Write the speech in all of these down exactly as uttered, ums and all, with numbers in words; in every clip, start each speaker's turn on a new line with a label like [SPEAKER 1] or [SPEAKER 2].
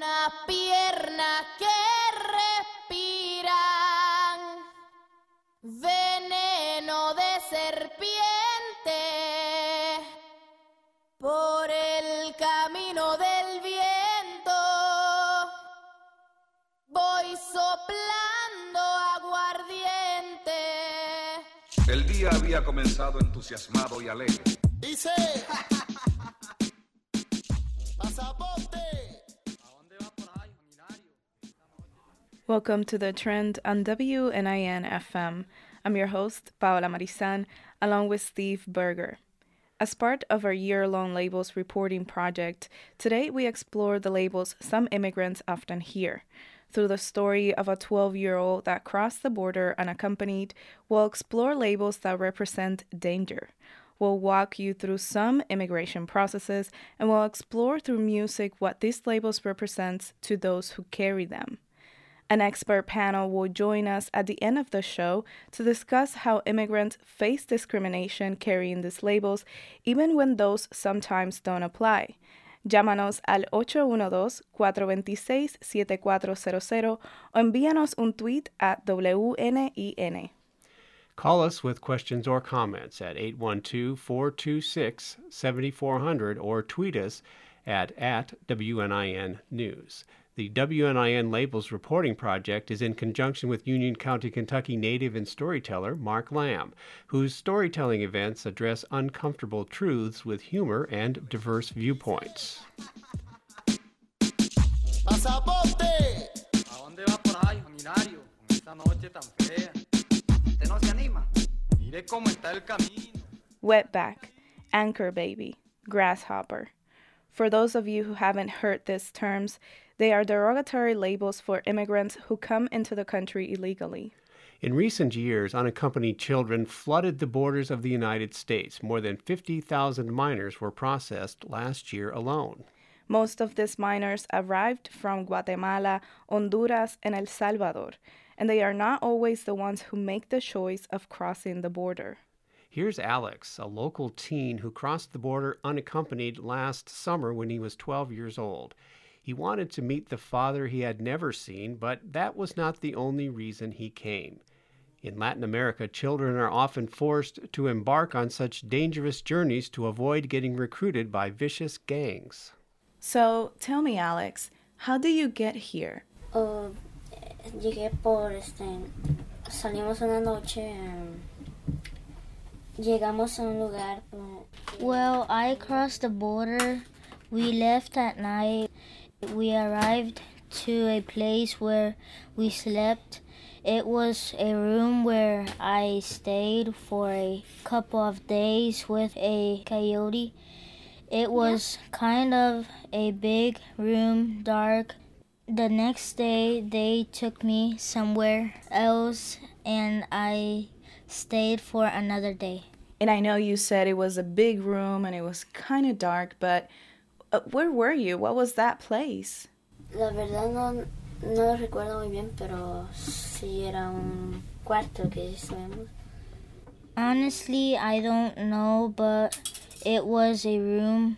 [SPEAKER 1] Una pierna que respiran veneno de serpiente por el camino del viento. Voy soplando aguardiente.
[SPEAKER 2] El día había comenzado entusiasmado y alegre.
[SPEAKER 3] Dice, pasaporte.
[SPEAKER 4] Welcome to The Trend on W N I N F M. I'm your host, Paola Marizan, along with Steve Berger. As part of our year-long labels reporting project, today we explore the labels some immigrants often hear. Through the story of a twelve-year-old that crossed the border unaccompanied, we'll explore labels that represent danger. We'll walk you through some immigration processes, and we'll explore through music what these labels represent to those who carry them. An expert panel will join us at the end of the show to discuss how immigrants face discrimination carrying these labels, even when those sometimes don't apply. Llámanos al ocho uno dos, cuatro dos seis, siete cuatro cero cero o envíanos un tweet at W N I N.
[SPEAKER 5] Call us with questions or comments at eight one two, four two six, seven four zero zero or tweet us at, at W N I N News. The W N I N Labels Reporting Project is in conjunction with Union County, Kentucky native and storyteller Mark Lamb, whose storytelling events address uncomfortable truths with humor and diverse viewpoints.
[SPEAKER 3] Pasaporte.
[SPEAKER 6] ¿A dónde va por ahí, Juan Hilario, con esta noche tan fea? ¿Usted no se anima? Mire cómo está el camino.
[SPEAKER 4] Wetback, anchor baby, grasshopper. For those of you who haven't heard these terms, they are derogatory labels for immigrants who come into the country illegally.
[SPEAKER 5] In recent years, unaccompanied children flooded the borders of the United States. More than fifty thousand minors were processed last year alone.
[SPEAKER 4] Most of these minors arrived from Guatemala, Honduras, and El Salvador, and they are not always the ones who make the choice of crossing the border.
[SPEAKER 5] Here's Alex, a local teen who crossed the border unaccompanied last summer when he was twelve years old. He wanted to meet the father he had never seen, but that was not the only reason he came. In Latin America, children are often forced to embark on such dangerous journeys to avoid getting recruited by vicious gangs.
[SPEAKER 4] So, tell me, Alex, how do you get here?
[SPEAKER 7] Uh, llegué por este. Salimos una noche. Um, llegamos a un lugar. Well, I crossed the border. We left at night. We arrived to a place where we slept. It was a room where I stayed for a couple of days with a coyote. It was kind of a big room, dark. The next day, they took me somewhere else, and I stayed for another day.
[SPEAKER 4] And I know you said it was a big room and it was kind of dark, but uh, where were you? What was that place?
[SPEAKER 7] La verdad no, no recuerdo muy bien, pero sí era un cuarto que estuvimos. Honestly, I don't know, but it was a room.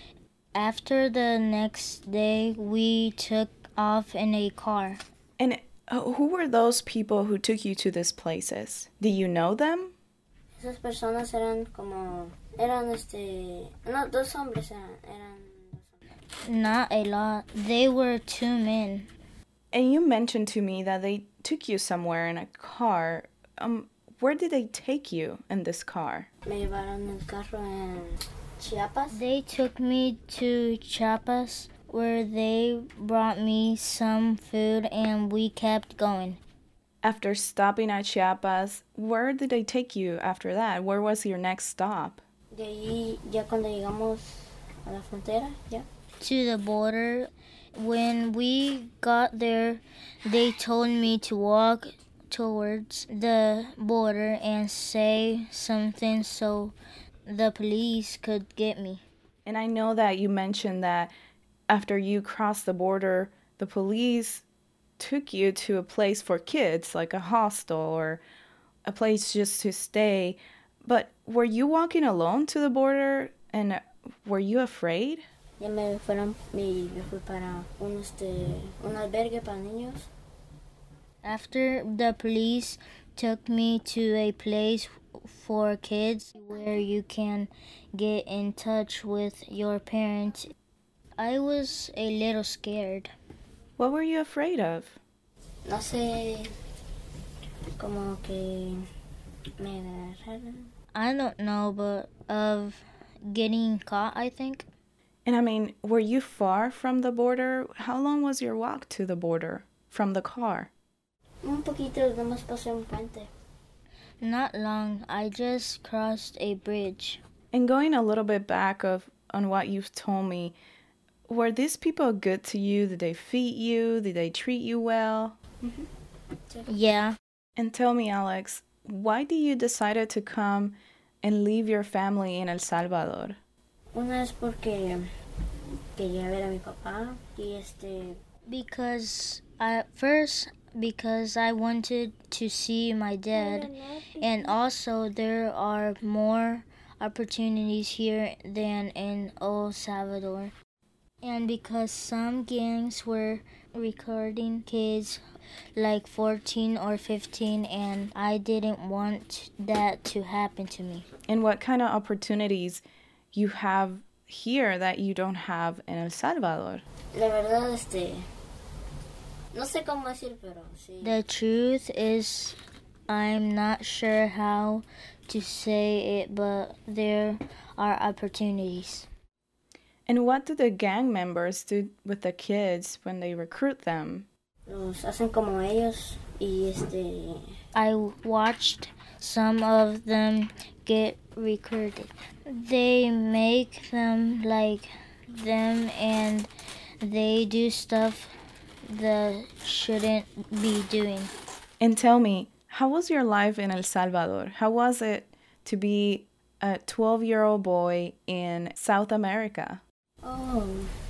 [SPEAKER 7] After the next day, we took off in a car.
[SPEAKER 4] And uh, who were those people who took you to these places? Do you know them?
[SPEAKER 7] Esas personas eran como, eran este, no, dos hombres eran, eran dos hombres. Not a lot. They were two men.
[SPEAKER 4] And you mentioned to me that they took you somewhere in a car. Um, where did they take you in this car?
[SPEAKER 7] Me llevaron en el carro en Chiapas. They took me to Chiapas, where they brought me some food and we kept going.
[SPEAKER 4] After stopping at Chiapas, where did they take you after that? Where was your next stop?
[SPEAKER 7] De ahí, ya cuando llegamos a la frontera, ya. To the border. When we got there, they told me to walk towards the border and say something so the police could get me.
[SPEAKER 4] And I know that you mentioned that after you crossed the border, the police took you to a place for kids, like a hostel or a place just to stay. But were you walking alone to the border, and were you afraid?
[SPEAKER 7] Ya me fueron, me, me fui para un, este, un albergue para niños. After the police took me to a place for kids where you can get in touch with your parents, I was a little scared.
[SPEAKER 4] What were you afraid of?
[SPEAKER 7] No sé, como que me agarraran. I don't know, but of getting caught, I think.
[SPEAKER 4] And I mean, were you far from the border? How long was your walk to the border from the car?
[SPEAKER 7] Un poquito, nomás pasé un puente. Not long. I just crossed a bridge.
[SPEAKER 4] And going a little bit back of on what you've told me, were these people good to you? Did they feed you? Did they treat you well?
[SPEAKER 7] Mm-hmm. Yeah.
[SPEAKER 4] And tell me, Alex, why did you decide to come and leave your family in El Salvador?
[SPEAKER 7] Una es porque quería ver a mi papá y este. Because at first, because I wanted to see my dad, and also there are more opportunities here than in El Salvador. And because some gangs were recording kids like fourteen or fifteen, and I didn't want that to happen to me.
[SPEAKER 4] And what kind of opportunities you have here that you don't have in El Salvador?
[SPEAKER 7] La verdad, este, no sé cómo decir, pero sí. The truth is, I'm not sure how to say it, but there are opportunities.
[SPEAKER 4] And what do the gang members do with the kids when they recruit them?
[SPEAKER 7] Los hacen como ellos y este. I watched some of them get recruited. They make them like them, and they do stuff they shouldn't be doing.
[SPEAKER 4] And tell me, how was your life in El Salvador? How was it to be a twelve-year-old boy in South America?
[SPEAKER 7] Oh,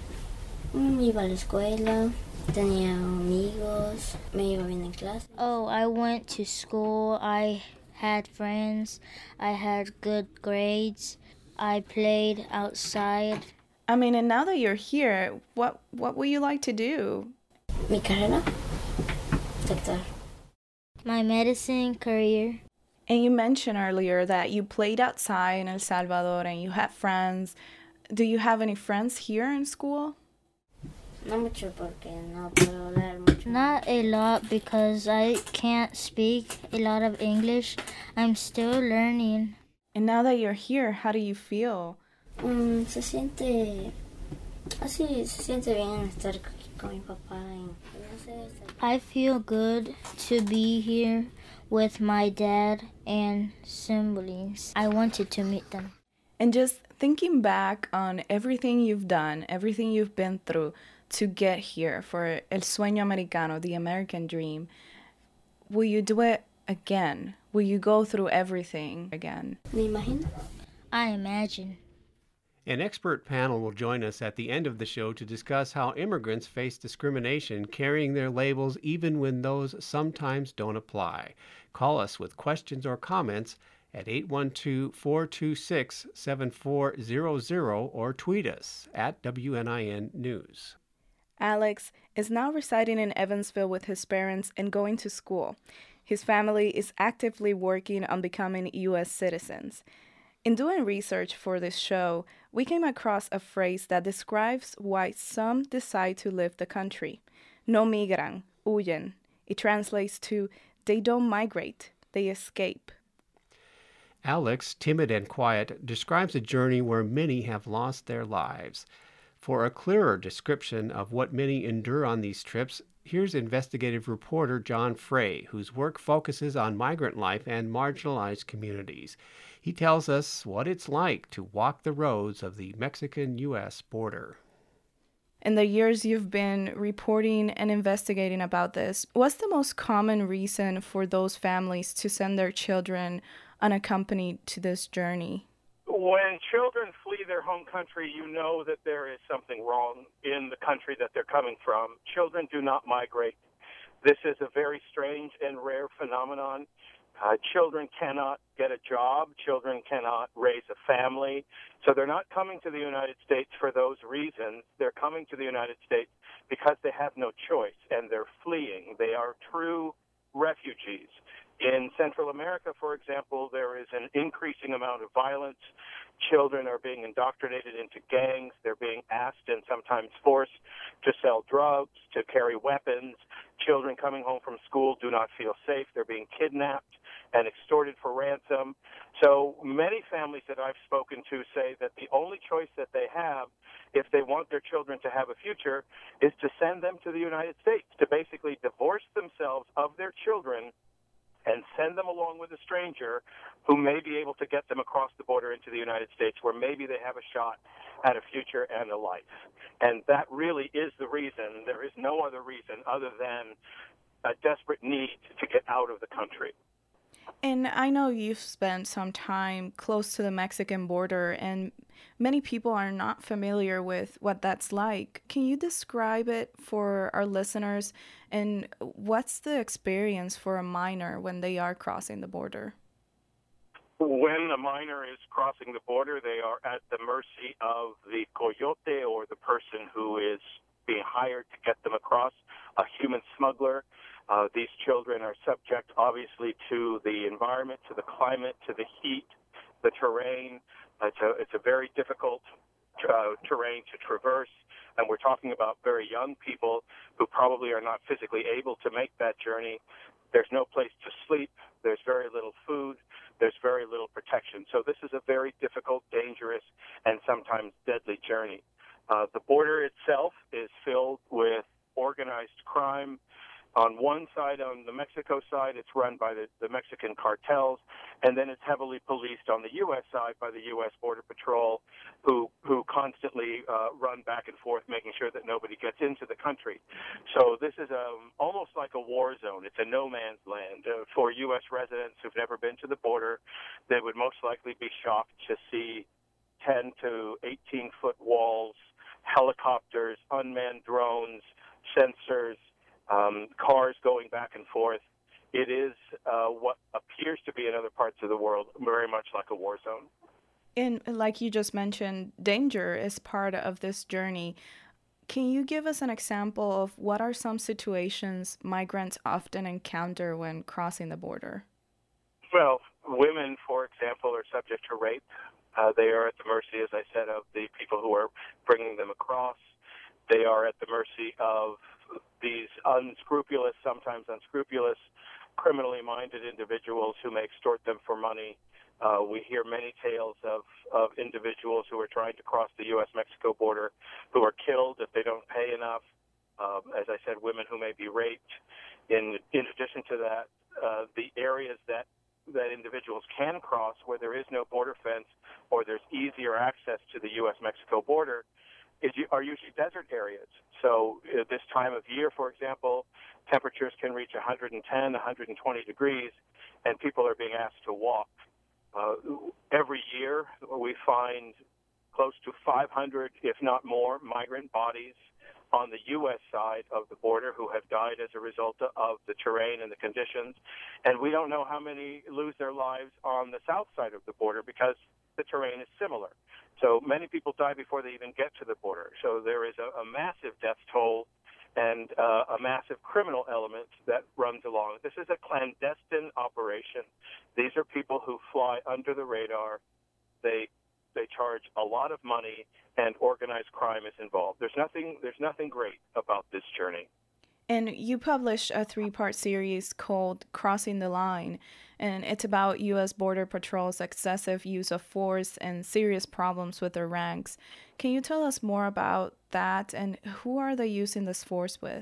[SPEAKER 7] me iba a la escuela, tenía amigos, me iba bien en clase. Oh, I went to school, I had friends, I had good grades, I played outside.
[SPEAKER 4] I mean, and now that you're here, what what would you like to do?
[SPEAKER 7] Mi carrera, doctor. My medicine career.
[SPEAKER 4] And you mentioned earlier that you played outside in El Salvador and you had friends. Do you have any friends here in school?
[SPEAKER 7] No mucho porque no puedo hablar mucho. Not a lot because I can't speak a lot of English. I'm still learning.
[SPEAKER 4] And now that you're here, how do you feel?
[SPEAKER 7] Um, se siente así, se siente bien estar con mi papá. Y, no sé, I feel good to be here with my dad and siblings. I wanted to meet them.
[SPEAKER 4] And just thinking back on everything you've done, everything you've been through to get here for El Sueño Americano, the American dream, will you do it again? Will you go through everything again?
[SPEAKER 7] Me imagino. I imagine.
[SPEAKER 5] An expert panel will join us at the end of the show to discuss how immigrants face discrimination carrying their labels even when those sometimes don't apply. Call us with questions or comments at eight one two, four two six, seven four zero zero or tweet us at W N I N News.
[SPEAKER 4] Alex is now residing in Evansville with his parents and going to school. His family is actively working on becoming U S citizens. In doing research for this show, we came across a phrase that describes why some decide to leave the country. No migran, huyen. It translates to they don't migrate, they escape.
[SPEAKER 5] Alex, timid and quiet, describes a journey where many have lost their lives. For a clearer description of what many endure on these trips, here's investigative reporter John Frey, whose work focuses on migrant life and marginalized communities. He tells us what it's like to walk the roads of the Mexican-U S border.
[SPEAKER 4] In the years you've been reporting and investigating about this, what's the most common reason for those families to send their children unaccompanied to this journey?
[SPEAKER 8] When children flee their home country, you know that there is something wrong in the country that they're coming from. Children do not migrate. This is a very strange and rare phenomenon. Uh, children cannot get a job. Children cannot raise a family. So they're not coming to the United States for those reasons. They're coming to the United States because they have no choice, and they're fleeing. They are true refugees. In Central America, for example, there is an increasing amount of violence. Children are being indoctrinated into gangs. They're being asked and sometimes forced to sell drugs, to carry weapons. Children coming home from school do not feel safe. They're being kidnapped and extorted for ransom. So many families that I've spoken to say that the only choice that they have if they want their children to have a future is to send them to the United States, to basically divorce themselves of their children and send them along with a stranger who may be able to get them across the border into the United States, where maybe they have a shot at a future and a life. And that really is the reason. There is no other reason other than a desperate need to get out of the country.
[SPEAKER 4] And I know you've spent some time close to the Mexican border, and many people are not familiar with what that's like. Can you describe it for our listeners, and what's the experience for a minor when they are crossing the border?
[SPEAKER 8] When a minor is crossing the border, they are at the mercy of the coyote, or the person who is being hired to get them across, a human smuggler. Uh, these children are subject, obviously, to the environment, to the climate, to the heat, the terrain. It's a, it's a very difficult uh, terrain to traverse, and we're talking about very young people who probably are not physically able to make that journey. There's no place to sleep. There's very little food. There's very little protection. So this is a very difficult, dangerous, and sometimes deadly journey. Uh, the border itself is filled with organized crime. On one side, on the Mexico side, it's run by the, the Mexican cartels, and then it's heavily policed on the U S side by the U S Border Patrol, who who constantly uh, run back and forth, making sure that nobody gets into the country. So this is um, almost like a war zone. It's a no man's land. Uh, for U S residents who've never been to the border, they would most likely be shocked to see ten to eighteen foot walls, helicopters, unmanned drones, sensors, Um, cars going back and forth. It is uh, what appears to be in other parts of the world very much like a war zone.
[SPEAKER 4] And like you just mentioned, danger is part of this journey. Can you give us an example of what are some situations migrants often encounter when crossing the border?
[SPEAKER 8] Well, women, for example, are subject to rape. Uh, they are at the mercy, as I said, of the people who are bringing them across. They are at the mercy of these unscrupulous, sometimes unscrupulous, criminally minded individuals who may extort them for money. Uh, we hear many tales of, of individuals who are trying to cross the U S Mexico border who are killed if they don't pay enough. Um, as I said, women who may be raped. In, in addition to that, uh, the areas that, that individuals can cross where there is no border fence or there's easier access to the U S Mexico border is, are usually desert areas. So uh, this time of year, for example, temperatures can reach one hundred ten, one hundred twenty degrees, and people are being asked to walk. Uh, every year, we find close to five hundred, if not more, migrant bodies on the U S side of the border who have died as a result of the terrain and the conditions. And we don't know how many lose their lives on the south side of the border because the terrain is similar. So many people die before they even get to the border. So there is a, a massive death toll and uh, a massive criminal element that runs along. This is a clandestine operation. These are people who fly under the radar. They they charge a lot of money, and organized crime is involved. There's nothing there's nothing great about this journey.
[SPEAKER 4] And you published a three-part series called Crossing the Line, and it's about U S Border Patrol's excessive use of force and serious problems with their ranks. Can you tell us more about that, and who are they using this force with?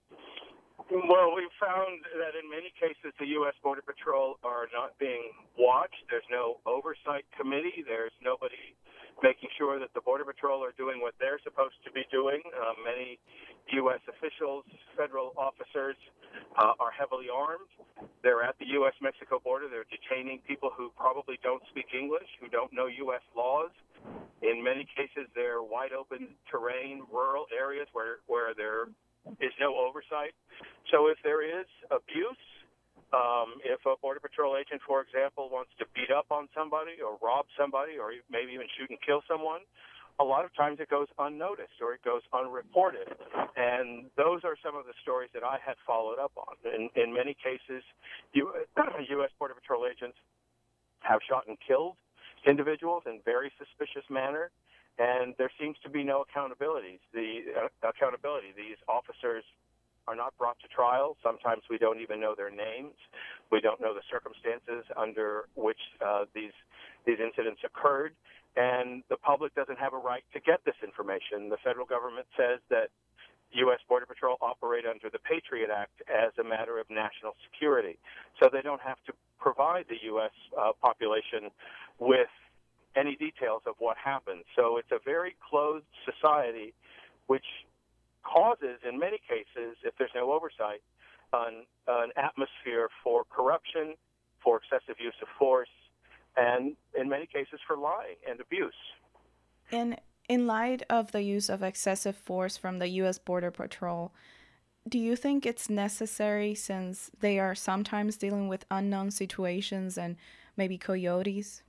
[SPEAKER 8] Well, we've found that in many cases the U S Border Patrol are not being watched. There's no oversight committee. There's nobody making sure that the Border Patrol are doing what they're supposed to be doing. Uh, many U S officials, federal officers, uh, are heavily armed. They're at the U S Mexico border. They're detaining people who probably don't speak English, who don't know U S laws. In many cases, they're wide open terrain, rural areas where, where there is no oversight. So if there is abuse, Um, if a Border Patrol agent, for example, wants to beat up on somebody or rob somebody or maybe even shoot and kill someone, a lot of times it goes unnoticed or it goes unreported. And those are some of the stories that I had followed up on. In, in many cases, U S Border Patrol agents have shot and killed individuals in very suspicious manner, and there seems to be no accountability. The uh, accountability. These officers are not brought to trial. Sometimes we don't even know their names. We don't know the circumstances under which uh, these these incidents occurred, and the public doesn't have a right to get this information. The federal government says that U S Border Patrol operate under the Patriot Act as a matter of national security, so they don't have to provide the U S uh, population with any details of what happened. So it's a very closed society, which causes, in many cases, if there's no oversight, an, an atmosphere for corruption, for excessive use of force, and in many cases for lying and abuse.
[SPEAKER 4] And in light of the use of excessive force from the U S Border Patrol, do you think it's necessary, since they are sometimes dealing with unknown situations and maybe coyotes?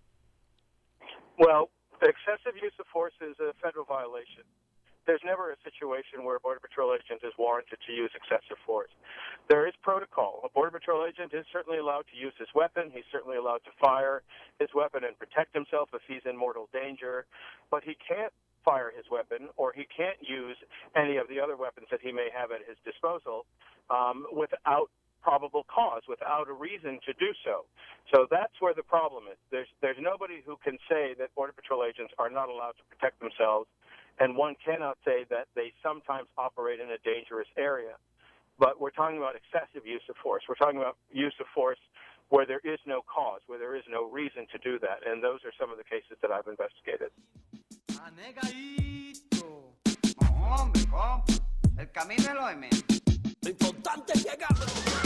[SPEAKER 8] Well, excessive use of force is a federal violation. There's never a situation where a Border Patrol agent is warranted to use excessive force. There is protocol. A Border Patrol agent is certainly allowed to use his weapon. He's certainly allowed to fire his weapon and protect himself if he's in mortal danger. But he can't fire his weapon, or he can't use any of the other weapons that he may have at his disposal um, without probable cause, without a reason to do so. So that's where the problem is. There's, there's nobody who can say that Border Patrol agents are not allowed to protect themselves, and one cannot say that they sometimes operate in a dangerous area. But we're talking about excessive use of force. We're talking about use of force where there is no cause, where there is no reason to do that. And those are some of the cases that I've investigated.
[SPEAKER 6] No, hombre, compa. El camino es lo de menos.
[SPEAKER 3] Lo importante es llegar.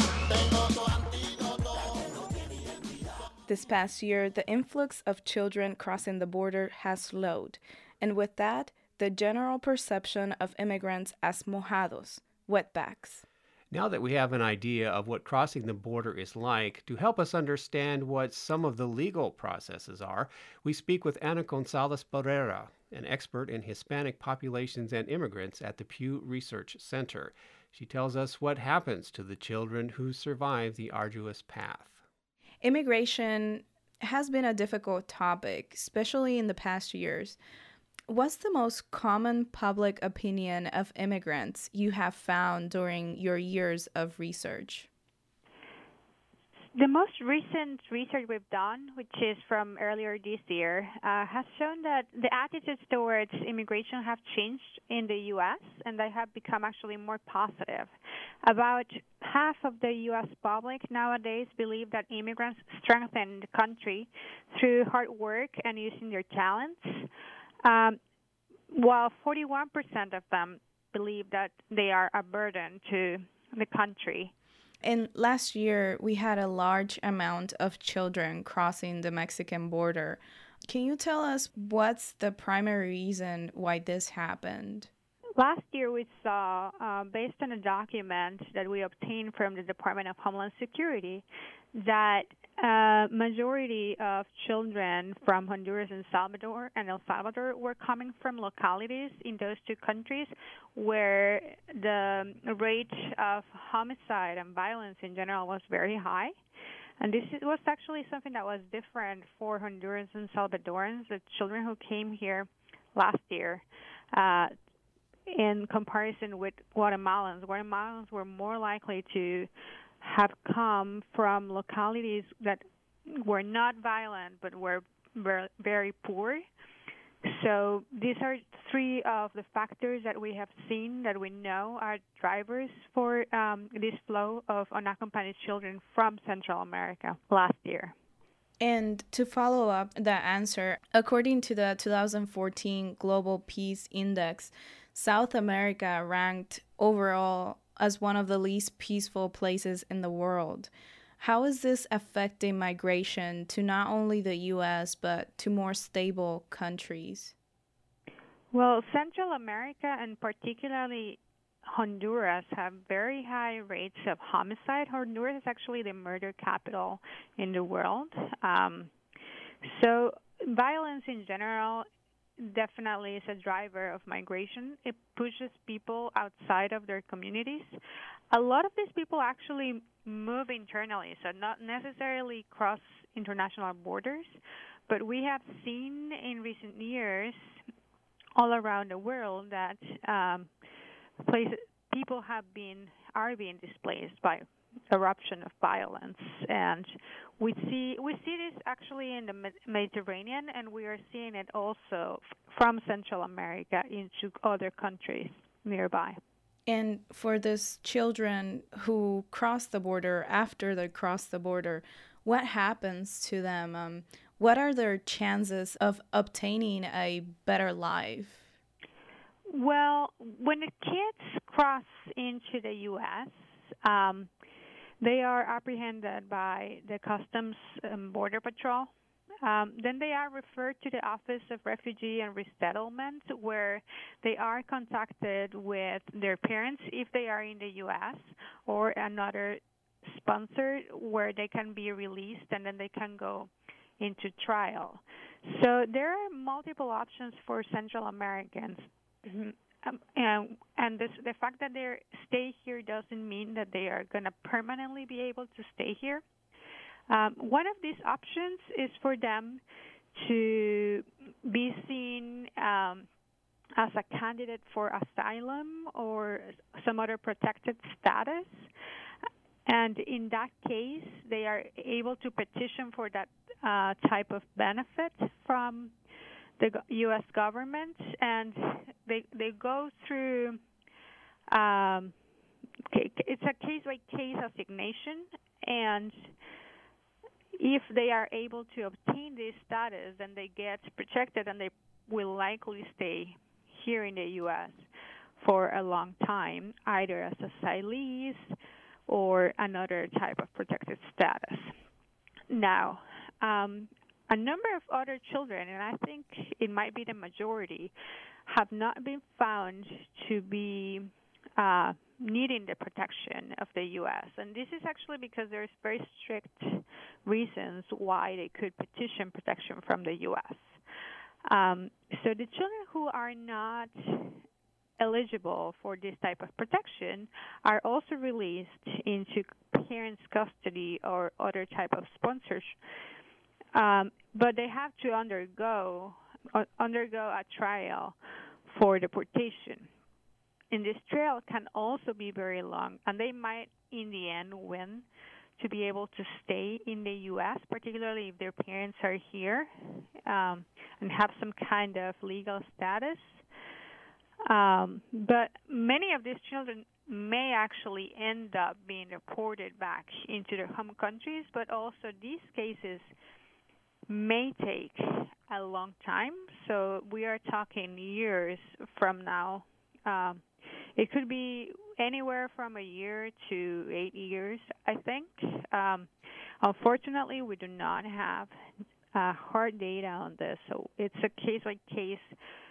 [SPEAKER 4] This past year, the influx of children crossing the border has slowed, and with that, the general perception of immigrants as mojados, wetbacks.
[SPEAKER 5] Now that we have an idea of what crossing the border is like, to help us understand what some of the legal processes are, we speak with Ana Gonzalez Barrera, an expert in Hispanic populations and immigrants at the Pew Research Center. She tells us what happens to the children who survive the arduous path.
[SPEAKER 4] Immigration has been a difficult topic, especially in the past years. What's the most common public opinion of immigrants you have found during your years of research?
[SPEAKER 9] The most recent research we've done, which is from earlier this year, uh, has shown that the attitudes towards immigration have changed in the U S, and they have become actually more positive. About half of the U S public nowadays believe that immigrants strengthen the country through hard work and using their talents, um, while forty-one percent of them believe that they are a burden to the country.
[SPEAKER 4] And last year, we had a large amount of children crossing the Mexican border. Can you tell us what's the primary reason why this happened?
[SPEAKER 9] Last year, we saw, uh, based on a document that we obtained from the Department of Homeland Security, that a majority of children from Honduras and Salvador and El Salvador were coming from localities in those two countries where the rate of homicide and violence in general was very high. And this was actually something that was different for Hondurans and Salvadorans, the children who came here last year, uh, in comparison with Guatemalans. Guatemalans were more likely to have come from localities that were not violent but were very, very poor. So these are three of the factors that we have seen that we know are drivers for um, this flow of unaccompanied children from Central America last year.
[SPEAKER 4] And to follow up that answer, according to the two thousand fourteen Global Peace Index, South America ranked overall as one of the least peaceful places in the world. How is this affecting migration to not only the U S but to more stable countries?
[SPEAKER 9] Well, Central America and particularly Honduras have very high rates of homicide. Honduras is actually the murder capital in the world. Um, so violence in general definitely is a driver of migration. It pushes people outside of their communities. A lot of these people actually move internally, so not necessarily cross international borders, but we have seen in recent years all around the world that um, places, people have been are being displaced by eruption of violence, and we see we see this actually in the Mediterranean, and we are seeing it also from Central America into other countries nearby.
[SPEAKER 4] And for these children who cross the border, after they cross the border, what happens to them? Um, what are their chances of obtaining a better life?
[SPEAKER 9] Well, when the kids cross into the U S, um, they are apprehended by the Customs and Border Patrol. Um, then they are referred to the Office of Refugee and Resettlement, where they are contacted with their parents if they are in the U S, or another sponsor where they can be released and then they can go into trial. So there are multiple options for Central Americans. Um, and and this, the fact that they stay here doesn't mean that they are going to permanently be able to stay here. Um, one of these options is for them to be seen um, as a candidate for asylum or some other protected status. And in that case, they are able to petition for that uh, type of benefit from the U S government, and they they go through. Um, it's a case-by-case assignation, and if they are able to obtain this status, then they get protected, and they will likely stay here in the U S for a long time, either as asylees or another type of protected status. Now, um, a number of other children, and I think it might be the majority, have not been found to be uh, needing the protection of the U S. And this is actually because there's very strict reasons why they could petition protection from the U S. Um, so the children who are not eligible for this type of protection are also released into parents' custody or other type of sponsorship. Um, but they have to undergo uh, undergo a trial for deportation. And this trial can also be very long, and they might, in the end, win to be able to stay in the U S, particularly if their parents are here um, and have some kind of legal status. Um, but many of these children may actually end up being deported back into their home countries, but also these cases may take a long time. So we are talking years from now. Um, it could be anywhere from a year to eight years, I think. Um, unfortunately, we do not have uh, hard data on this, so it's a case-by-case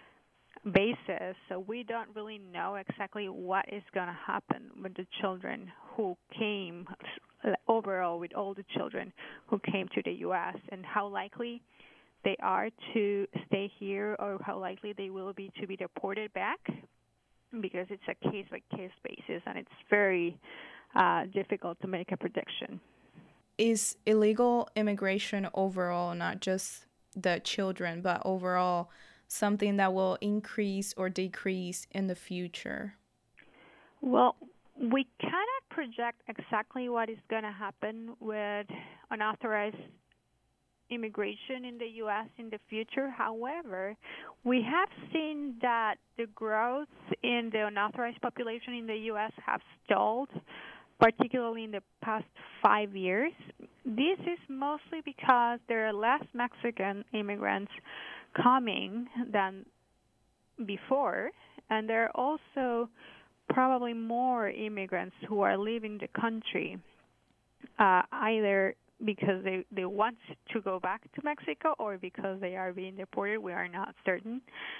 [SPEAKER 9] basis. So we don't really know exactly what is going to happen with the children who came overall, with all the children who came to the U S, and how likely they are to stay here or how likely they will be to be deported back, because it's a case-by-case basis, and it's very uh, difficult to make a prediction.
[SPEAKER 4] Is illegal immigration overall, not just the children, but overall something that will increase or decrease in the future? Well,
[SPEAKER 9] we cannot project exactly what is going to happen with unauthorized immigration in the U S in the future. However, we have seen that the growth in the unauthorized population in the U S have stalled, particularly in the past five years. This is mostly because there are less Mexican immigrants coming than before, and there are also probably more immigrants who are leaving the country, uh, either because they, they want to go back to Mexico or because they are being deported. We are not certain.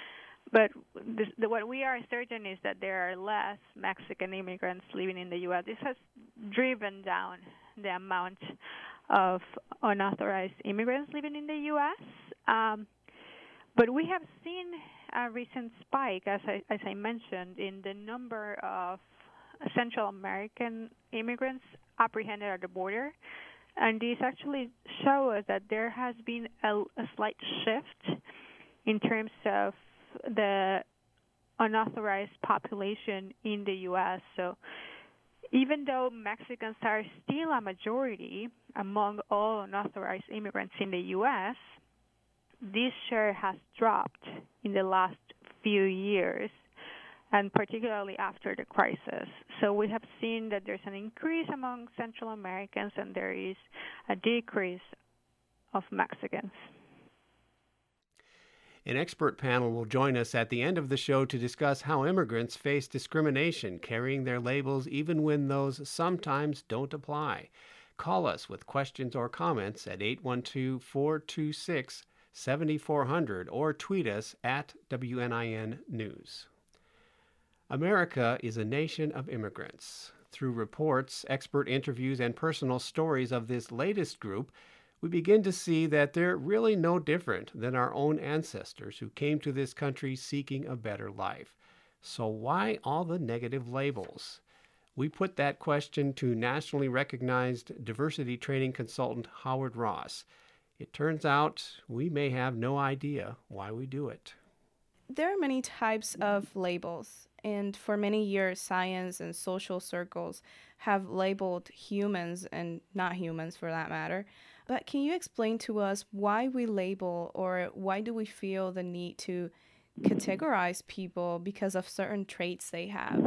[SPEAKER 9] but this, the, what we are certain is that there are less Mexican immigrants living in the U S. This has driven down the amount of unauthorized immigrants living in the U S. Um, but we have seen a recent spike, as I, as I mentioned, in the number of Central American immigrants apprehended at the border. And these actually show us that there has been a, a slight shift in terms of the unauthorized population in the U S. So even though Mexicans are still a majority among all unauthorized immigrants in the U S, this share has dropped in the last few years, and particularly after the crisis. So we have seen that there's an increase among Central Americans and there is a decrease of Mexicans.
[SPEAKER 5] An expert panel will join us at the end of the show to discuss how immigrants face discrimination, carrying their labels even when those sometimes don't apply. Call us with questions or comments at eight one two, four two six, seven four zero zero or tweet us at W N I N News. America is a nation of immigrants. Through reports, expert interviews, and personal stories of this latest group, we begin to see that they're really no different than our own ancestors who came to this country seeking a better life. So why all the negative labels? We put that question to nationally recognized diversity training consultant Howard Ross. It turns out we may have no idea why we do it.
[SPEAKER 4] There are many types of labels, and for many years, science and social circles have labeled humans, and not humans for that matter. But can you explain to us why we label, or why do we feel the need to categorize people because of certain traits they have?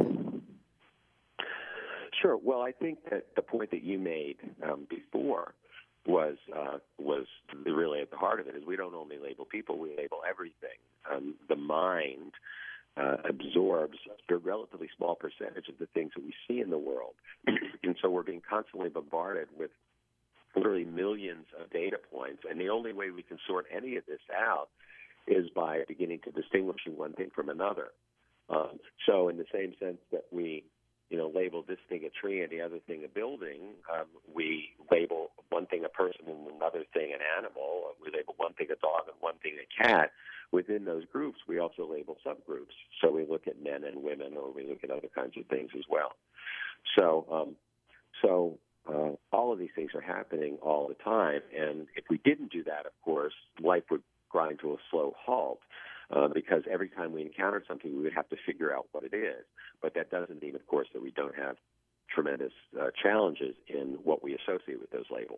[SPEAKER 10] Sure. Well, I think that the point that you made um, before was uh, was really at the heart of it, is we don't only label people, we label everything. Um, the mind uh, absorbs a relatively small percentage of the things that we see in the world. And so we're being constantly bombarded with literally millions of data points, and the only way we can sort any of this out is by beginning to distinguishing one thing from another. Um, so in the same sense that we you know, label this thing a tree and the other thing a building, um, we label one thing a person and another thing an animal. We label one thing a dog and one thing a cat. Within those groups, we also label subgroups. So we look at men and women, or we look at other kinds of things as well. So, um, so uh, all of these things are happening all the time. And if we didn't do that, of course, life would grind to a slow halt. Uh, because every time we encountered something, we would have to figure out what it is. But that doesn't mean, of course, that we don't have tremendous uh, challenges in what we associate with those labels.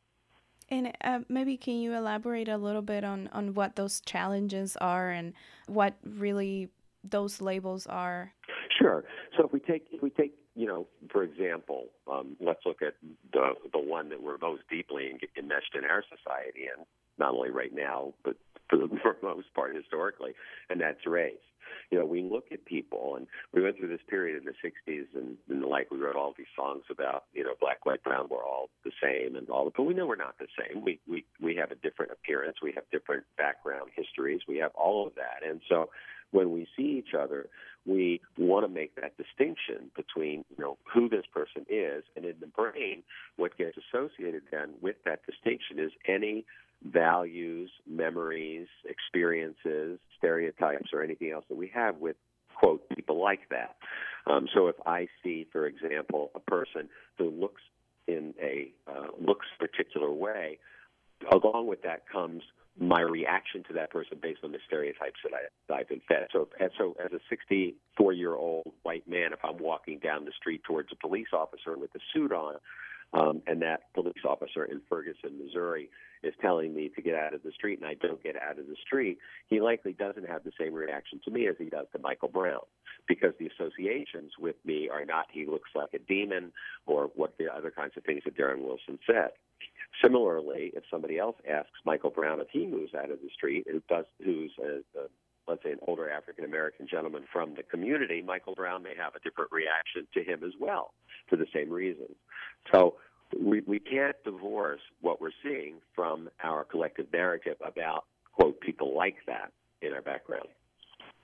[SPEAKER 4] And uh, maybe can you elaborate a little bit on, on what those challenges are and what really those labels are?
[SPEAKER 10] Sure. So if we take, if we take, you know, for example, um, let's look at the the one that we're most deeply enmeshed in our society, and not only right now, but for the for the most part historically, and that's race. You know, we look at people, and we went through this period in the sixties and, and like we wrote all these songs about, you know, black, white, brown, we're all the same and all, but we know we're not the same. We, we, we have a different appearance. We have different background histories. We have all of that. And so when we see each other, we want to make that distinction between, you know, who this person is, and in the brain, what gets associated then with that distinction is any values, memories, experiences, stereotypes, or anything else that we have with, quote, people like that. Um, so if I see, for example, a person who looks in a uh, looks a particular way, along with that comes my reaction to that person based on the stereotypes that, I, that I've been fed. So, as, so as a sixty-four-year-old white man, if I'm walking down the street towards a police officer with a suit on, um, and that police officer in Ferguson, Missouri, is telling me to get out of the street and I don't get out of the street, he likely doesn't have the same reaction to me as he does to Michael Brown, because the associations with me are not he looks like a demon or what the other kinds of things that Darren Wilson said. Similarly, if somebody else asks Michael Brown if he moves out of the street, who does, who's a, a let's say an older African-American gentleman from the community, Michael Brown may have a different reaction to him as well for the same reasons. So we, we can't divorce what we're seeing from our collective narrative about, quote, people like that in our background.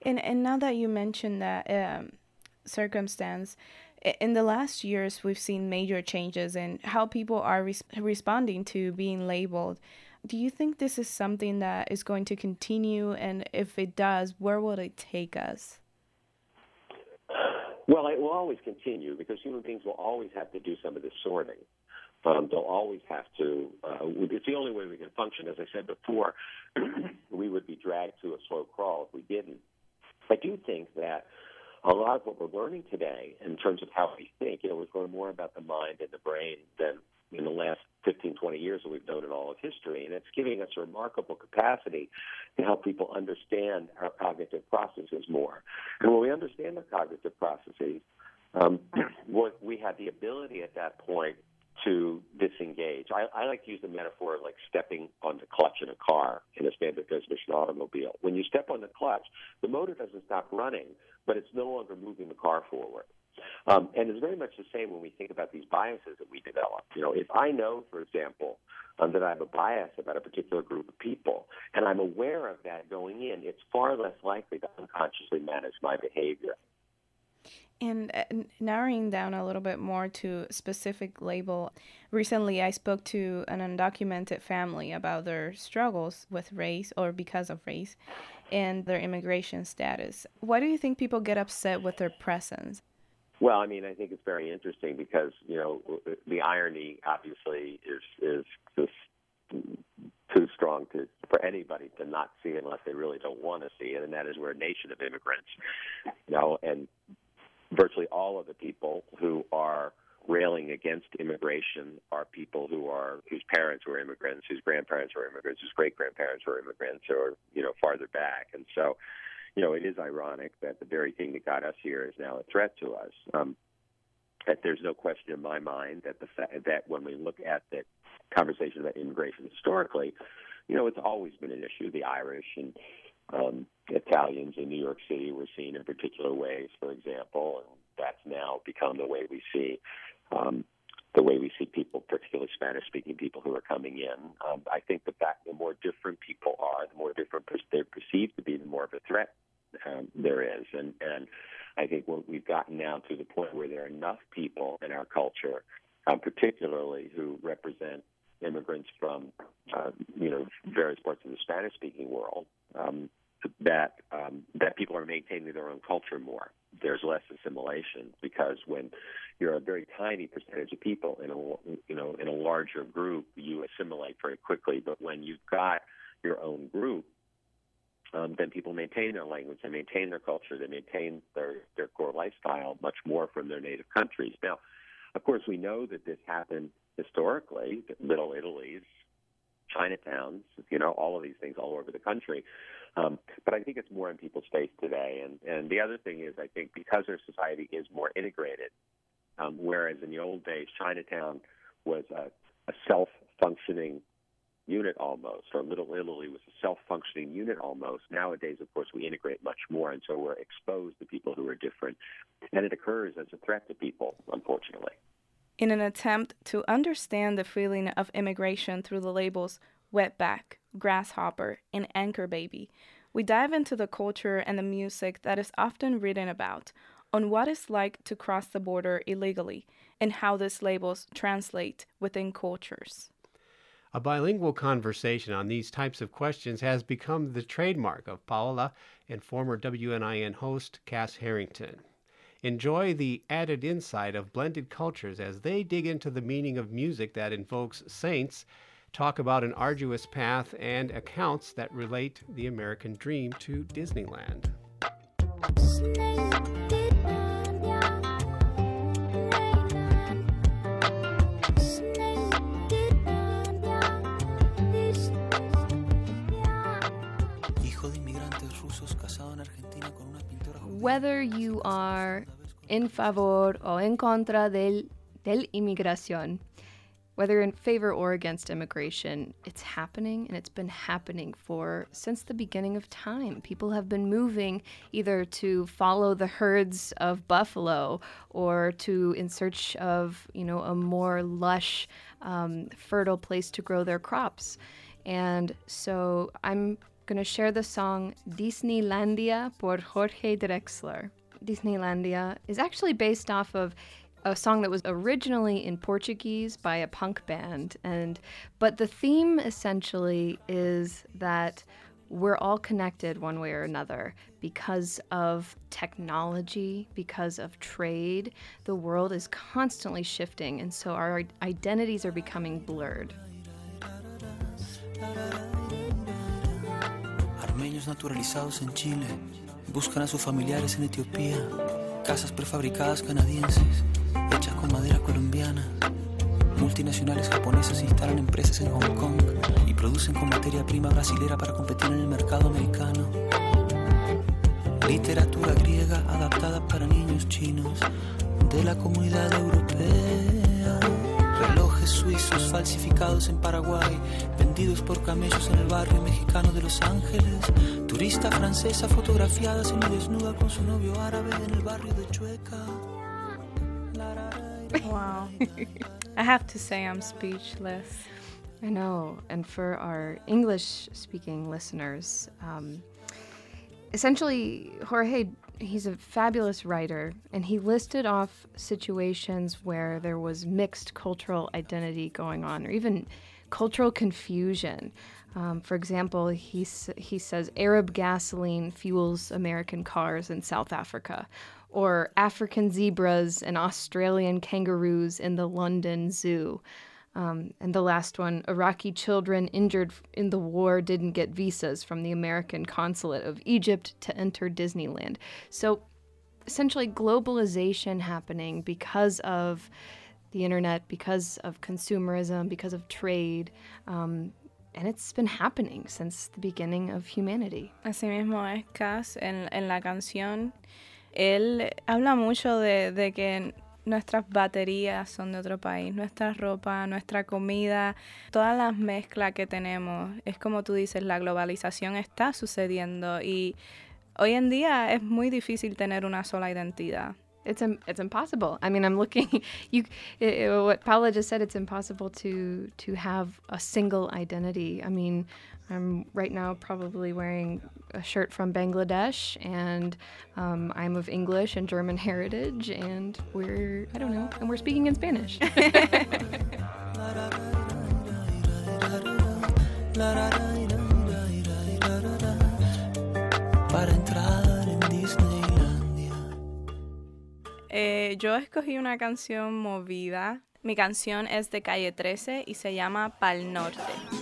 [SPEAKER 4] And and now that you mentioned that um, circumstance, i- in the last years we've seen major changes in how people are res- responding to being labeled. Do you think this is something that is going to continue? And if it does, where will it take us?
[SPEAKER 10] Well, it will always continue because human beings will always have to do some of this sorting. Um, they'll always have to. Uh, it's the only way we can function. As I said before, we would be dragged to a slow crawl if we didn't. I do think that a lot of what we're learning today in terms of how we think, you know, we're learning more about the mind and the brain than in the last fifteen, twenty years that we've known in all of history. And it's giving us a remarkable capacity to help people understand our cognitive processes more. And when we understand the cognitive processes, um, we have the ability at that point to disengage. I, I like to use the metaphor of like stepping on the clutch in a car in a standard transmission automobile. When you step on the clutch, the motor doesn't stop running, but it's no longer moving the car forward. Um, and it's very much the same when we think about these biases that we develop. You know, if I know, for example, um, that I have a bias about a particular group of people, and I'm aware of that going in, it's far less likely to unconsciously manage my behavior.
[SPEAKER 4] And uh, narrowing down a little bit more to a specific label, recently I spoke to an undocumented family about their struggles with race or because of race and their immigration status. Why do you think people get upset with their presence?
[SPEAKER 10] Well, I mean, I think it's very interesting because, you know, the irony obviously is is just too strong to for anybody to not see unless they really don't want to see it, and that is we're a nation of immigrants, you know, and virtually all of the people who are railing against immigration are people who are whose parents were immigrants, whose grandparents were immigrants, whose great-grandparents were immigrants, or, you know, farther back. And so, you know, it is ironic that the very thing that got us here is now a threat to us. Um, that there's no question in my mind that the fact that when we look at the conversation about immigration historically, you know, it's always been an issue. The Irish and um, Italians in New York City were seen in particular ways, for example, and that's now become the way we see um, the way we see people, particularly Spanish-speaking people who are coming in. Um, I think the fact the more different people are, the more different they're perceived to be, the more of a threat um, there is. And, and I think what we've gotten now to the point where there are enough people in our culture, um, particularly who represent immigrants from, uh, you know, various parts of the Spanish-speaking world, um, that um, that people are maintaining their own culture more. There's less assimilation because when you're a very tiny percentage of people in a you know in a larger group, you assimilate very quickly. But when you've got your own group, um, then people maintain their language, they maintain their culture, they maintain their their core lifestyle much more from their native countries. Now, of course, we know that this happened historically. Little Italy's, Chinatowns, you know, all of these things all over the country. Um, but I think it's more in people's face today. And, and the other thing is I think because our society is more integrated, um, whereas in the old days Chinatown was a, a self-functioning unit almost, or Little Italy was a self-functioning unit almost. Nowadays, of course, we integrate much more, and so we're exposed to people who are different. And it occurs as a threat to people, unfortunately.
[SPEAKER 4] In an attempt to understand the feeling of immigration through the labels wetback, grasshopper, and anchor baby, we dive into the culture and the music that is often written about, on what it's like to cross the border illegally, and how these labels translate within cultures.
[SPEAKER 5] A bilingual conversation on these types of questions has become the trademark of Paola and former W N I N host Cass Harrington. Enjoy the added insight of blended cultures as they dig into the meaning of music that invokes saints, talk about an arduous path, and accounts that relate the American dream to Disneyland.
[SPEAKER 11] Whether you are en favor o en contra del, del inmigración, whether you're in favor or against immigration, it's happening, and it's been happening for since the beginning of time. People have been moving either to follow the herds of buffalo or to in search of, you know, a more lush, um, fertile place to grow their crops. And so I'm going to share the song Disneylandia por Jorge Drexler. Disneylandia is actually based off of a song that was originally in Portuguese by a punk band, and but the theme essentially is that we're all connected one way or another because of technology, because of trade. The world is constantly shifting, and so our identities are becoming blurred.
[SPEAKER 12] Armenios naturalizados en Chile buscan a sus familiares en Etiopía. Casas prefabricadas canadienses hechas con madera colombiana. Multinacionales japonesas instalan empresas en Hong Kong y producen con materia prima brasilera para competir en el mercado americano. Literatura griega adaptada para niños chinos de la comunidad europea. Relojes suizos falsificados en Paraguay, vendidos por camellos en el barrio mexicano de Los Ángeles. Turista francesa fotografiada semidesnuda con su novio árabe en el barrio de Chueca.
[SPEAKER 4] Wow. I have to say I'm speechless.
[SPEAKER 11] I know. And for our English-speaking listeners, um, essentially, Jorge, he's a fabulous writer, and he listed off situations where there was mixed cultural identity going on, or even cultural confusion. Um, for example, he, he says Arab gasoline fuels American cars in South Africa, or African zebras and Australian kangaroos in the London Zoo. Um, and the last one, Iraqi children injured in the war didn't get visas from the American consulate of Egypt to enter Disneyland. So essentially globalization happening because of the internet, because of consumerism, because of trade, um, and it's been happening since the beginning of humanity.
[SPEAKER 4] Así mismo es, Cass, en, en la canción. Él habla mucho de, de que nuestras baterías son de otro país, nuestra ropa, nuestra comida, todas las mezclas que tenemos. Es como tú dices, la globalización está sucediendo y hoy en día es muy difícil tener una sola identidad.
[SPEAKER 11] It's im- it's impossible. I mean, I'm looking. You, it, it, what Paula just said. It's impossible to to have a single identity. I mean, I'm right now probably wearing a shirt from Bangladesh, and um, I'm of English and German heritage, and we're I don't know, and we're speaking in Spanish.
[SPEAKER 12] Para entrar en Disneylandia.
[SPEAKER 4] Eh, yo escogí una canción movida. Mi canción es de Calle trece y se llama Pal Norte.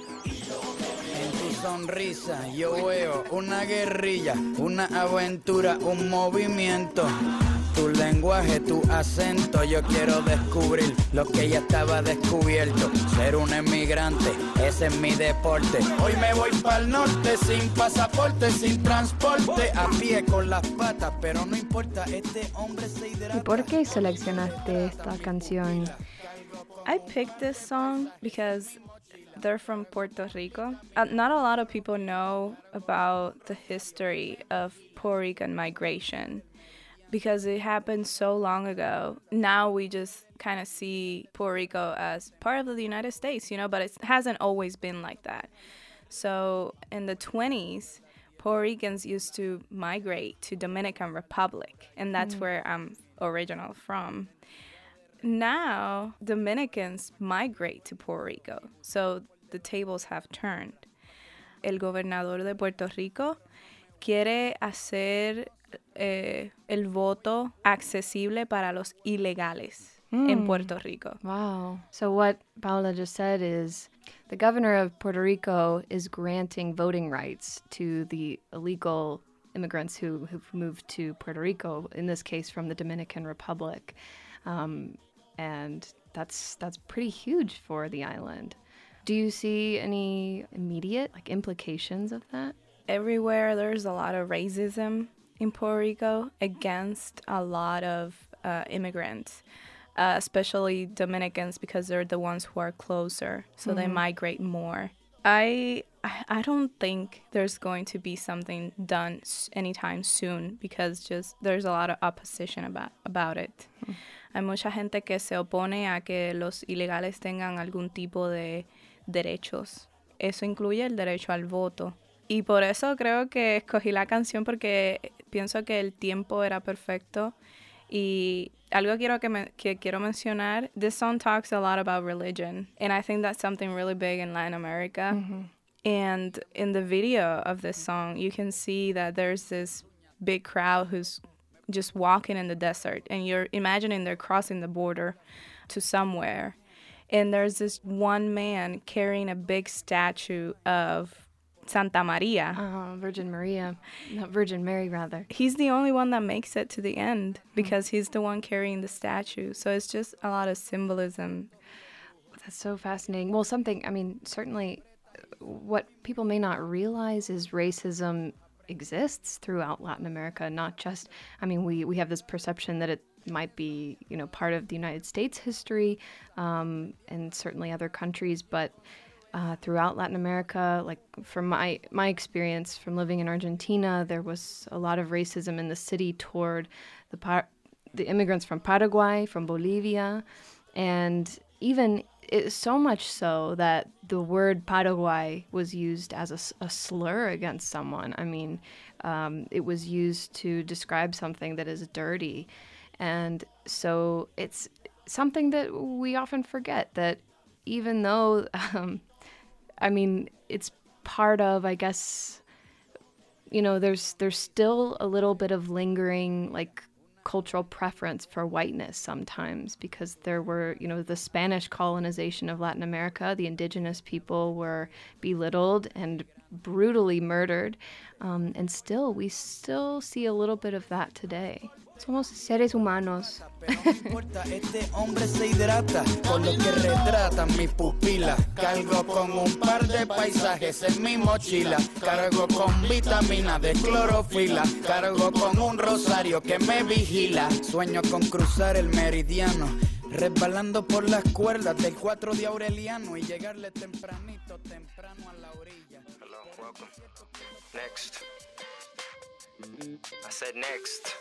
[SPEAKER 13] En tu sonrisa yo veo una guerrilla, una aventura, un movimiento. Tu lenguaje, tu acento, yo quiero descubrir lo que ya estaba descubierto. Ser un emigrante, ese es mi deporte. Hoy me voy pa'l norte, sin pasaporte, sin transporte, a pie con las patas, pero no importa, este hombre se hidrata.
[SPEAKER 11] ¿Y por qué seleccionaste esta canción?
[SPEAKER 4] I picked this song because they're from Puerto Rico. Uh, not a lot of people know about the history of Puerto Rican migration, because it happened so long ago. Now we just kind of see Puerto Rico as part of the United States, you know, but it hasn't always been like that. So in the twenties, Puerto Ricans used to migrate to Dominican Republic, and that's mm. where I'm original from. Now, Dominicans migrate to Puerto Rico, so the tables have turned. El gobernador de Puerto Rico quiere hacer Eh, el voto accesible para los ilegales mm. en Puerto Rico.
[SPEAKER 11] Wow. So what Paula just said is the governor of Puerto Rico is granting voting rights to the illegal immigrants who, who've moved to Puerto Rico, in this case from the Dominican Republic. Um, and that's that's pretty huge for the island. Do you see any immediate like implications of that?
[SPEAKER 4] Everywhere there's a lot of racism in Puerto Rico against a lot of uh, immigrants, uh, especially Dominicans, because they're the ones who are closer, so mm-hmm. they migrate more. I I don't think there's going to be something done anytime soon, because just there's a lot of opposition about, about it. Mm-hmm. Hay mucha gente que se opone a que los ilegales tengan algún tipo de derechos. Eso incluye el derecho al voto. Y por eso creo que escogí la canción porque pienso que el tiempo era perfecto. Y algo quiero que, me, que quiero mencionar, this song talks a lot about religion. And I think that's something really big in Latin America.
[SPEAKER 11] Mm-hmm.
[SPEAKER 4] And in the video of this song, you can see that there's this big crowd who's just walking in the desert. And you're imagining they're crossing the border to somewhere. And there's this one man carrying a big statue of Santa Maria.
[SPEAKER 11] Oh, Virgin Maria. Not Virgin Mary, rather.
[SPEAKER 4] He's the only one that makes it to the end because he's the one carrying the statue. So it's just a lot of symbolism.
[SPEAKER 11] That's so fascinating. Well, something, I mean, certainly what people may not realize is racism exists throughout Latin America, not just, I mean, we, we have this perception that it might be, you know, part of the United States history um, and certainly other countries, but Uh, throughout Latin America, like from my my experience from living in Argentina, there was a lot of racism in the city toward the par- the immigrants from Paraguay, from Bolivia, and even it, so much so that the word Paraguay was used as a, a slur against someone. I mean, um, it was used to describe something that is dirty, and so it's something that we often forget, that even though um, I mean, it's part of, I guess, you know, there's there's still a little bit of lingering, like, cultural preference for whiteness sometimes, because there were, you know, the Spanish colonization of Latin America, the indigenous people were belittled and brutally murdered, um, and still, we still see a little bit of that today. Somos seres humanos.
[SPEAKER 13] Este hombre se hidrata con lo que retratan mis pupilas. Cargo con un par de paisajes en mi mochila. Cargo con vitamina de clorofila. Cargo con un rosario que me vigila. Sueño con cruzar el meridiano, resbalando por las cuerdas del cuatro de Aureliano y llegarle tempranito, temprano a la orilla.
[SPEAKER 14] Hello, welcome. Next. I said next.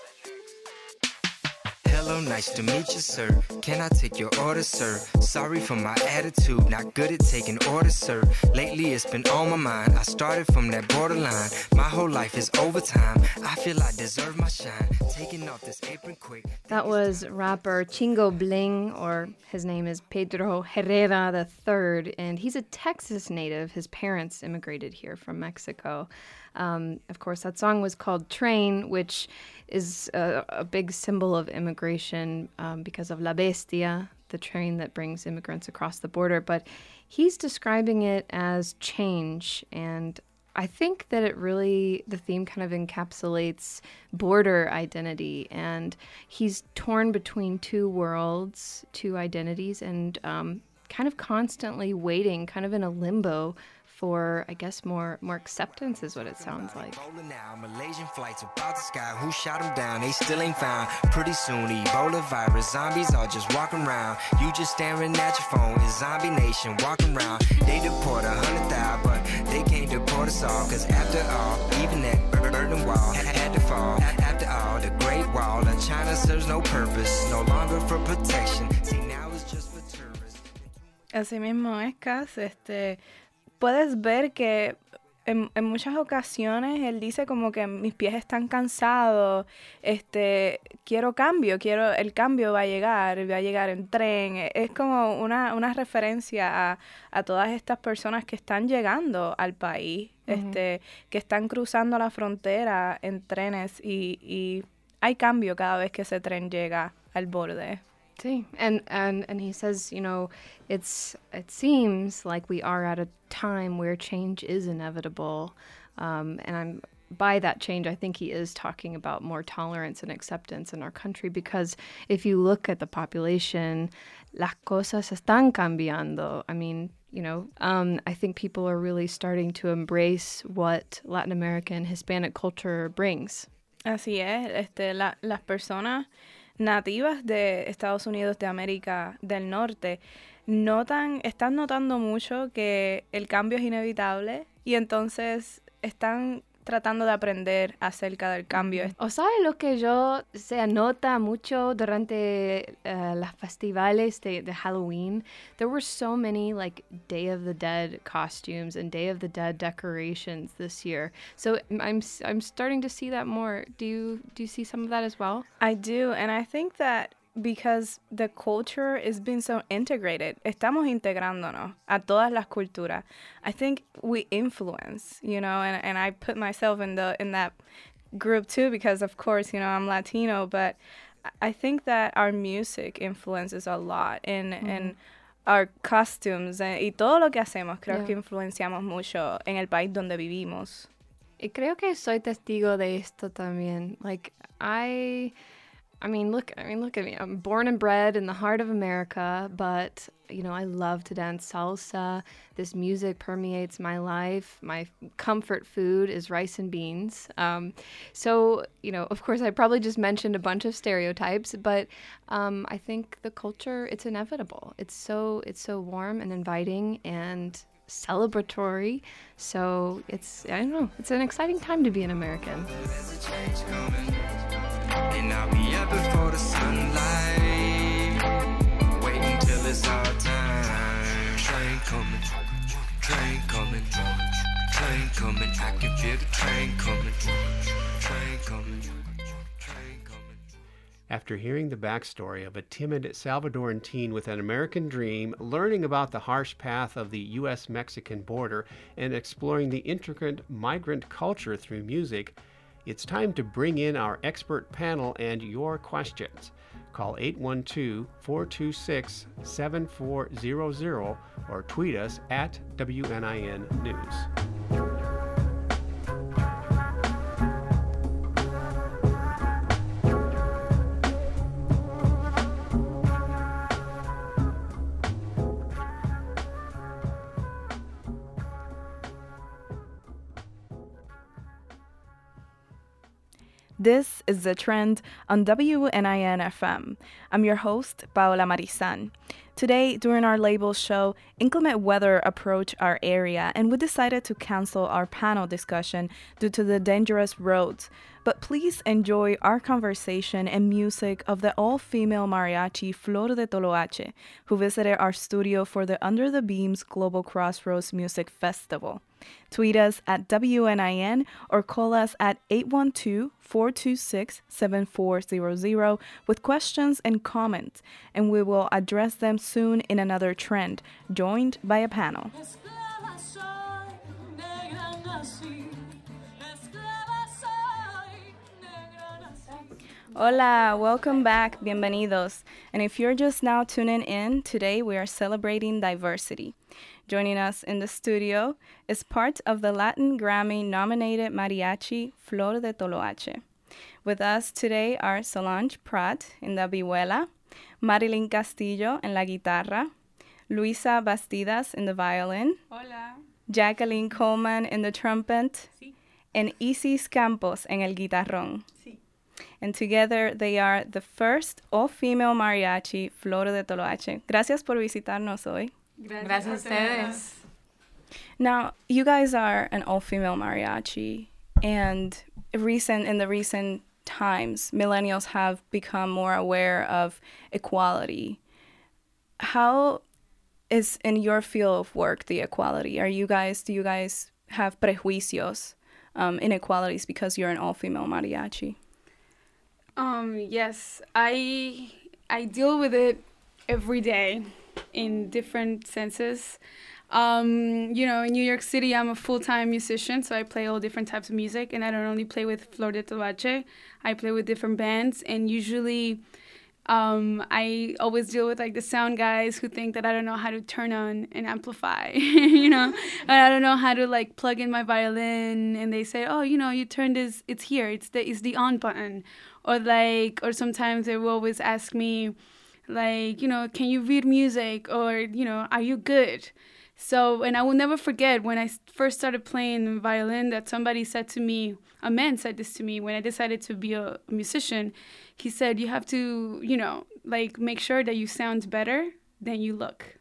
[SPEAKER 14] Hello, nice to meet you, sir. Can I take your order, sir? Sorry for my attitude, not good at taking orders, sir. Lately it's been on my mind. I started from that borderline. My whole life is overtime. I feel I deserve my shine. Taking off this apron quick.
[SPEAKER 11] That was rapper Chingo Bling, or his name is Pedro Herrera the third, and he's a Texas native. His parents immigrated here from Mexico. Um, of course, that song was called Train, which is a, a big symbol of immigration um, because of La Bestia, the train that brings immigrants across the border. But he's describing it as change, and I think that it really, the theme kind of encapsulates border identity, and he's torn between two worlds, two identities, and um, kind of constantly waiting, kind of in a limbo for, I guess, more more acceptance is what it sounds like.
[SPEAKER 14] Now, Malaysian flights about the sky. Who shot them down? They still ain't found. Pretty soon, Ebola virus, zombies all just walking around. You just staring at your phone. It's Zombie Nation walking around. They deport a hundred thousand, but they can't deport us all. Cause after all, even that Berlin Wall had to fall. After all, the Great Wall of China serves no purpose. No longer for protection. See, now it's just for tourists.
[SPEAKER 4] Así mismo es, Cass, este... Puedes ver que en, en muchas ocasiones él dice como que mis pies están cansados, este, quiero cambio, quiero, el cambio va a llegar, va a llegar en tren. Es como una, una referencia a, a todas estas personas que están llegando al país, uh-huh. este, que están cruzando la frontera en trenes y, y hay cambio cada vez que ese tren llega al borde.
[SPEAKER 11] Sí, and, and and he says, you know, it's it seems like we are at a time where change is inevitable, um, and I'm by that change, I think he is talking about more tolerance and acceptance in our country, because if you look at the population, las cosas están cambiando. I mean, you know, um, I think people are really starting to embrace what Latin American Hispanic culture brings.
[SPEAKER 4] Así es, este, la, las personas nativas de Estados Unidos de América del Norte notan, están notando mucho que el cambio es inevitable y entonces están tratando de aprender acerca del cambio.
[SPEAKER 11] O sabe lo que yo se anota mucho durante uh, las festivales de, de Halloween? There were so many like Day of the Dead costumes and Day of the Dead decorations this year. So I'm I'm starting to see that more. Do you do you see some of that as well?
[SPEAKER 4] I do, and I think that because the culture is being so integrated, estamos integrándonos a todas las culturas. I think we influence, you know, and, and I put myself in the in that group too because, of course, you know, I'm Latino, but I think that our music influences a lot in, mm-hmm. in our costumes and, y todo lo que hacemos. Creo yeah. que influenciamos mucho en el país donde vivimos.
[SPEAKER 11] Y creo que soy testigo de esto también. Like, I... I mean, look, I mean, look at me. I'm born and bred in the heart of America, but, you know, I love to dance salsa. This music permeates my life. My comfort food is rice and beans. Um, so, you know, of course, I probably just mentioned a bunch of stereotypes, but um, I think the culture, it's inevitable. It's so, it's so warm and inviting and celebratory. So it's, I don't know, it's an exciting time to be an American.
[SPEAKER 14] And I'll be up before the sunlight, waiting till it's our time. Train coming, train coming, train coming. I can feel the train coming, train coming, train coming.
[SPEAKER 5] After hearing the backstory of a timid Salvadoran teen with an American dream, learning about the harsh path of the U S Mexican border, and exploring the intricate migrant culture through music, it's time to bring in our expert panel and your questions. Call eight one two, four two six, seven four zero zero or tweet us at W N I N News.
[SPEAKER 4] This is The Trend on W N I N F M. I'm your host, Paola Marizan. Today, during our label show, inclement weather approached our area and we decided to cancel our panel discussion due to the dangerous roads. But please enjoy our conversation and music of the all-female mariachi Flor de Toloache, who visited our studio for the Under the Beams Global Crossroads Music Festival. Tweet us at W N I N or call us at eight one two, four two six, seven four zero zero with questions and comments, and we will address them soon in another trend, joined by a panel. Hola, welcome back, bienvenidos. And if you're just now tuning in, today we are celebrating diversity. Joining us in the studio is part of the Latin Grammy-nominated mariachi Flor de Toloache. With us today are Solange Prat in the vihuela, Marilyn Castillo in la guitarra, Luisa Bastidas in the violin,
[SPEAKER 15] Hola.
[SPEAKER 4] Jacqueline Coleman in the trumpet,
[SPEAKER 15] Sí.
[SPEAKER 4] and Isis Campos en el guitarrón.
[SPEAKER 15] Sí.
[SPEAKER 4] And together they are the first all-female mariachi Flor de Toloache. Gracias por visitarnos hoy.
[SPEAKER 15] Gracias a ustedes.
[SPEAKER 4] Now, you guys are an all-female mariachi, and recent in the recent times, millennials have become more aware of equality. How is in your field of work the equality? Are you guys, do you guys have prejuicios, um, inequalities because you're an all-female mariachi?
[SPEAKER 15] Um, yes, I I deal with it every day in different senses. Um, you know, in New York City, I'm a full-time musician, so I play all different types of music, and I don't only play with Flor de Toloache, I play with different bands, and usually um, I always deal with like the sound guys who think that I don't know how to turn on an amplify, you know, and I don't know how to like plug in my violin, and they say, oh, you know, you turn this, it's here, it's the, it's the on button, or like, or sometimes they will always ask me, like, you know, can you read music, or, you know, are you good? So, and I will never forget when I first started playing violin that somebody said to me, a man said this to me when I decided to be a musician. He said, you have to, you know, like make sure that you sound better than you look.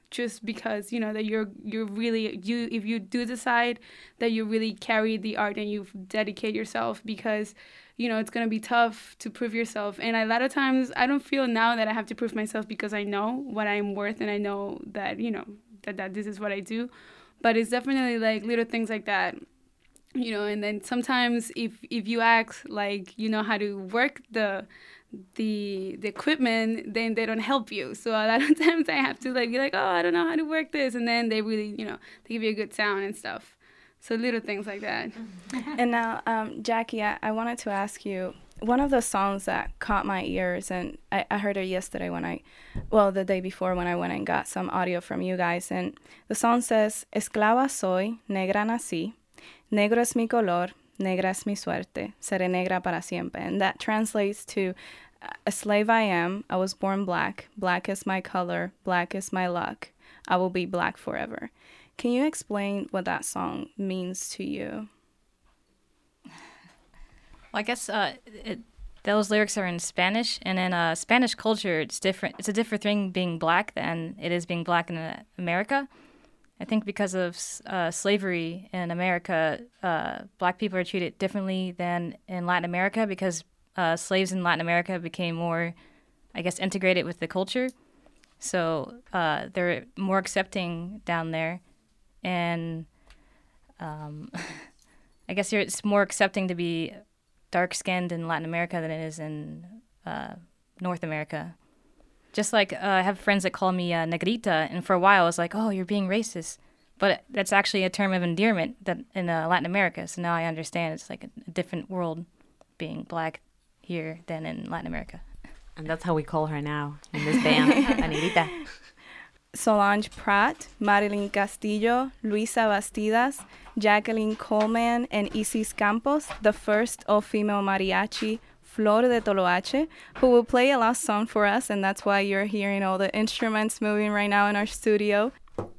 [SPEAKER 15] just because, you know, that you're you're really, you if you do decide that you really carry the art and you dedicate yourself, because, you know, it's going to be tough to prove yourself. And a lot of times I don't feel now that I have to prove myself, because I know what I'm worth and I know that, you know, that, that this is what I do. But it's definitely like little things like that, you know. And then sometimes if if you act like you know how to work the the the equipment, then they don't help you. So a lot of times I have to like be like, oh, I don't know how to work this, and then they really, you know, they give you a good sound and stuff. So little things like that.
[SPEAKER 4] And now, um, Jackie, I, I wanted to ask you, one of the songs that caught my ears, and I, I heard it yesterday when I, well, the day before when I went and got some audio from you guys, and the song says, Esclava soy, negra nací, negro es mi color, negra es mi suerte, seré negra para siempre. And that translates to, a slave I am, I was born black, black is my color, black is my luck, I will be black forever. Can you explain what that song means to you?
[SPEAKER 16] Well, I guess uh, it, those lyrics are in Spanish, and in uh, Spanish culture, it's different. It's a different thing being black than it is being black in uh, America. I think because of uh, slavery in America, uh, black people are treated differently than in Latin America, because uh, slaves in Latin America became more, I guess, integrated with the culture. So uh, they're more accepting down there, and um, I guess you're, it's more accepting to be dark-skinned in Latin America than it is in uh, North America. Just like uh, I have friends that call me uh, negrita, and for a while I was like, oh, you're being racist. But that's actually a term of endearment that in uh, Latin America, so now I understand it's like a, a different world being black here than in Latin America.
[SPEAKER 17] And that's how we call her now in this band, Anita.
[SPEAKER 4] Solange Pratt, Marilyn Castillo, Luisa Bastidas, Jacqueline Coleman, and Isis Campos, the first all-female mariachi, Flor de Toloache, who will play a last song for us, and that's why you're hearing all the instruments moving right now in our studio.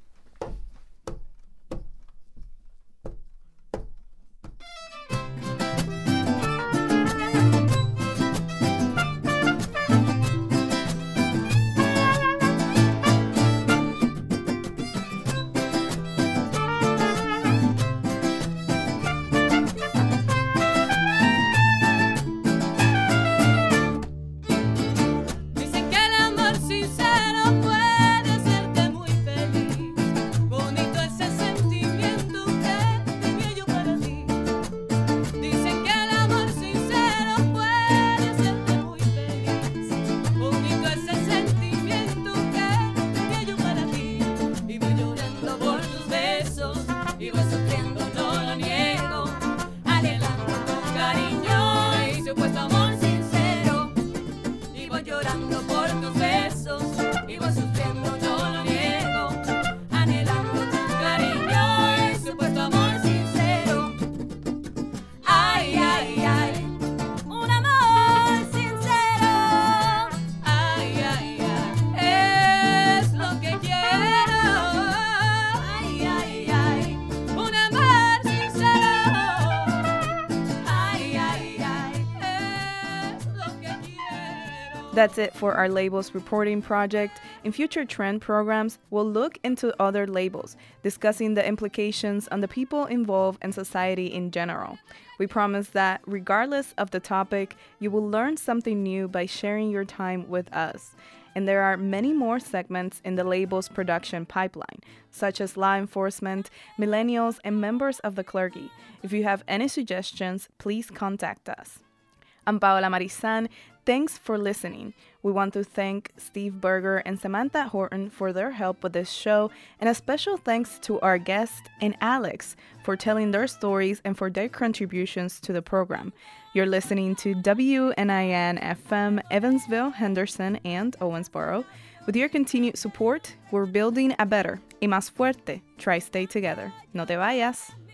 [SPEAKER 4] That's it for our labels reporting project. In future trend programs, we'll look into other labels, discussing the implications on the people involved and society in general. We promise that regardless of the topic, you will learn something new by sharing your time with us. And there are many more segments in the labels production pipeline, such as law enforcement, millennials, and members of the clergy. If you have any suggestions, please contact us. I'm Paola Marizan. Thanks for listening. We want to thank Steve Berger and Samantha Horton for their help with this show, and a special thanks to our guest and Alex for telling their stories and for their contributions to the program. You're listening to W N I N F M, Evansville, Henderson, and Owensboro. With your continued support, we're building a better y más fuerte Tri-State together. No te vayas.